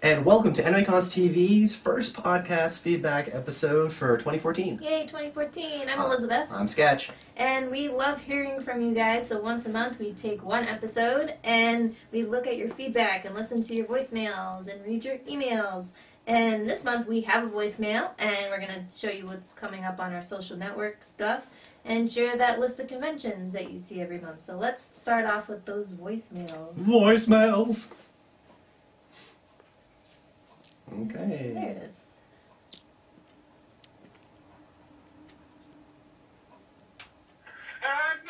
And welcome to AnimeCons TV's first podcast feedback episode for 2014. Yay, 2014. I'm Elizabeth. I'm Sketch. And we love hearing from you guys, so once a month we take one episode and we look at your feedback and listen to your voicemails and read your emails. And this month we have a voicemail, and we're going to show you what's coming up on our social network stuff and share that list of conventions that you see every month. So let's start off with those voicemails. Voicemails! Okay. There it is. And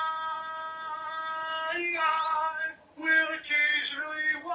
I will occasionally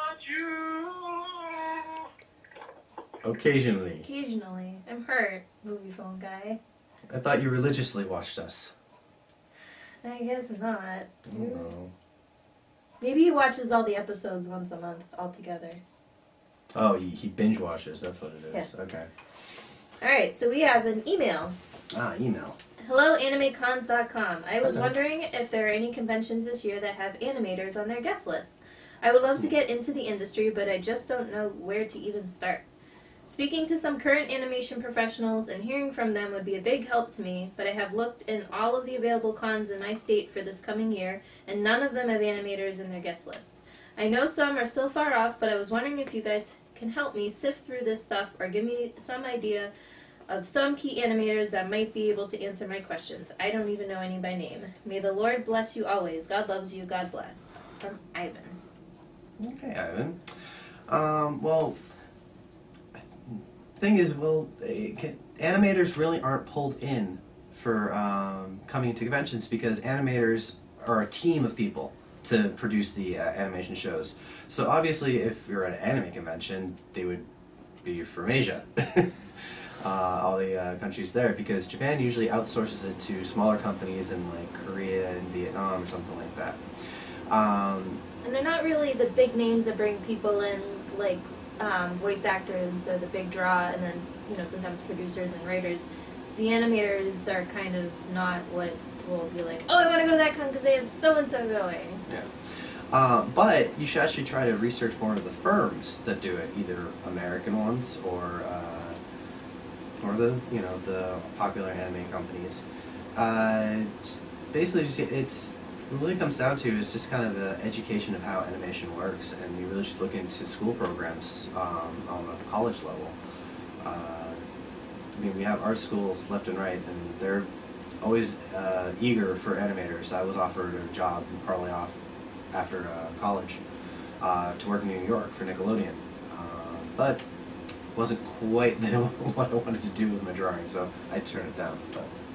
watch you. Occasionally. Occasionally. I'm hurt, movie phone guy. I thought you religiously watched us. I guess not. Oh, no. Maybe he watches all the episodes once a month altogether. Oh, he binge watches. That's what it is. Yeah. Okay. Alright, so we have an email. Email. Hello, animecons.com. I was Okay. wondering if there are any conventions this year that have animators on their guest list. I would love to get into the industry, but I just don't know where to even start. Speaking to some current animation professionals and hearing from them would be a big help to me, but I have looked in all of the available cons in my state for this coming year, and none of them have animators in their guest list. I know some are still far off, but I was wondering if you guys can help me sift through this stuff or give me some idea of some key animators that might be able to answer my questions. I don't even know any by name. May the Lord bless you always. God loves you. God bless. From Ivan. Okay, Ivan. Well, thing is, animators really aren't pulled in for coming to conventions because animators are a team of people to produce the animation shows. So obviously, if you're at an anime convention, they would be from Asia. All the countries there, because Japan usually outsources it to smaller companies in like Korea and Vietnam or something like that. And they're not really the big names that bring people in, like voice actors are the big draw, and then sometimes producers and writers. The animators are kind of not what will be like, oh, I want to go to that con because they have so and so going. Yeah. But you should actually try to research more of the firms that do it, either American ones or the popular anime companies. Basically, what really comes down to is just kind of the education of how animation works, and you really should look into school programs on a college level. We have art schools left and right, and they're always eager for animators. I was offered a job early off after college to work in New York for Nickelodeon, but wasn't quite what I wanted to do with my drawing, so I turned it down.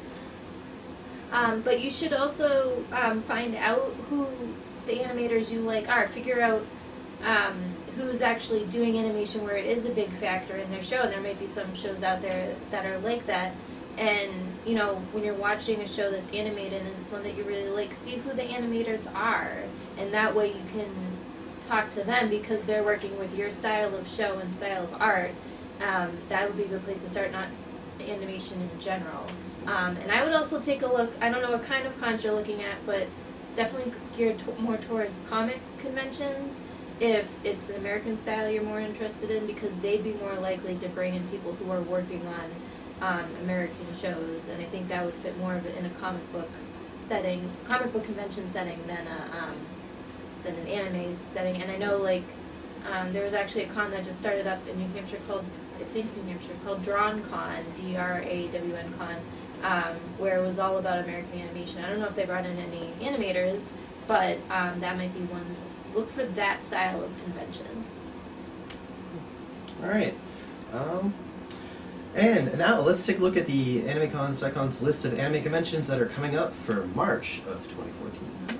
But you should also find out who the animators you like are. Figure out who's actually doing animation where it is a big factor in their show, and there might be some shows out there that are like that. And, when you're watching a show that's animated and it's one that you really like, see who the animators are. And that way you can talk to them because they're working with your style of show and style of art. That would be a good place to start, not animation in general. And I would also take a look, I don't know what kind of cons you're looking at, but definitely geared more towards comic conventions. If it's an American style you're more interested in, because they'd be more likely to bring in people who are working on American shows, and I think that would fit more of it in a comic book convention setting than an anime setting. And I know there was actually a con that just started up in New Hampshire called DrawnCon, DRAWN Con, where it was all about American animation. I don't know if they brought in any animators, but that might be one. Look for that style of convention. All right. And now let's take a look at the AnimeCons.com's list of anime conventions that are coming up for March of 2014.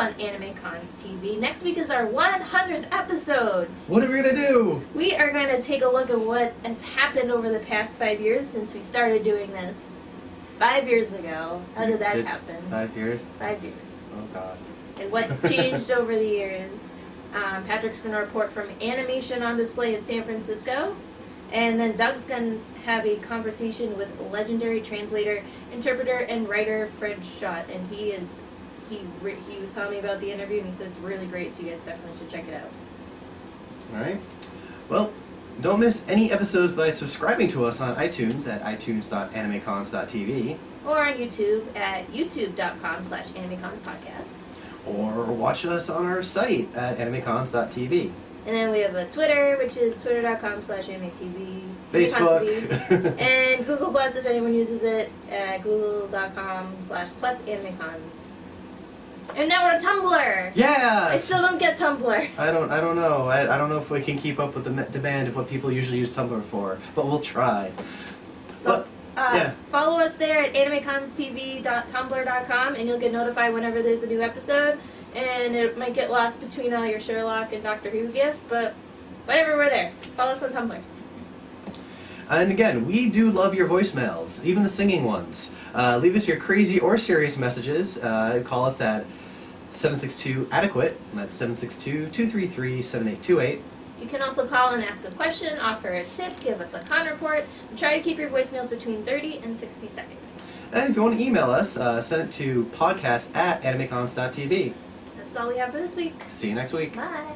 on Anime Cons TV. Next week is our 100th episode. What are we gonna do? We are going to take a look at what has happened over the past 5 years since we started doing this 5 years ago. How did that happen? 5 years? 5 years. Oh God. And what's changed over the years. Patrick's going to report from Animation on Display in San Francisco. And then Doug's going to have a conversation with legendary translator, interpreter, and writer Fred Schott. And he was telling me about the interview, and he said it's really great, so you guys definitely should check it out. Alright. Well, don't miss any episodes by subscribing to us on iTunes at itunes.animecons.tv. Or on YouTube at youtube.com/animeconspodcast. Or watch us on our site at animecons.tv. And then we have a Twitter, which is twitter.com/animetv. Facebook. And Google Plus, if anyone uses it, at google.com/+animecons. And now we're on Tumblr! Yeah! I still don't get Tumblr. I don't know. I don't know if we can keep up with the demand of what people usually use Tumblr for, but we'll try. So, yeah. Follow us there at animeconstv.tumblr.com, and you'll get notified whenever there's a new episode. And it might get lost between all your Sherlock and Doctor Who gifts, but whatever, we're there. Follow us on Tumblr. And again, we do love your voicemails, even the singing ones. Leave us your crazy or serious messages. Call us at 762-ADEQUATE. That's 762-233-7828. You can also call and ask a question, offer a tip, give us a con report, and try to keep your voicemails between 30 and 60 seconds. And if you want to email us, send it to podcast@animecons.tv. That's all we have for this week. See you next week. Bye.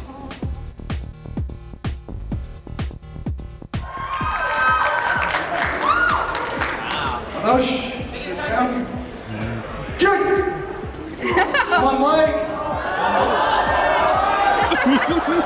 Oh, shh. It's coming. Come on, Mike.